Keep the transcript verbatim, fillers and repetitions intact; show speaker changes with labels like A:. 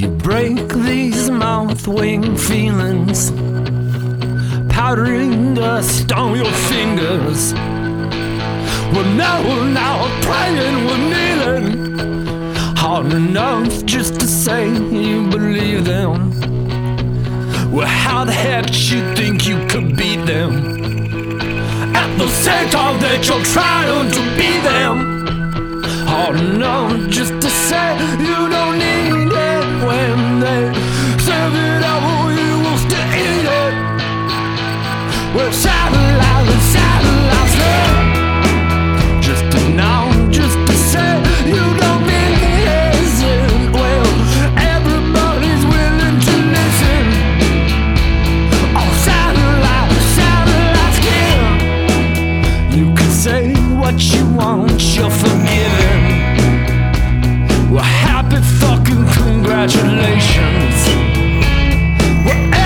A: You break these mouth-wing feelings, powdering dust on your fingers. Well, now, now, praying, we're kneeling, hard enough just to say you believe them. Well, how the heck you think you could beat them? At the same time that you're trying to be them. Hard enough just to say you don't need it. When they serve it up, you will still eat it. Well, satellite, satellite, love. Just to know, just to say you don't need it. Well, everybody's willing to listen. Oh, satellite, satellite skin. You can say what you want, you're forgiven. Well, happy fucking congratulations. Well,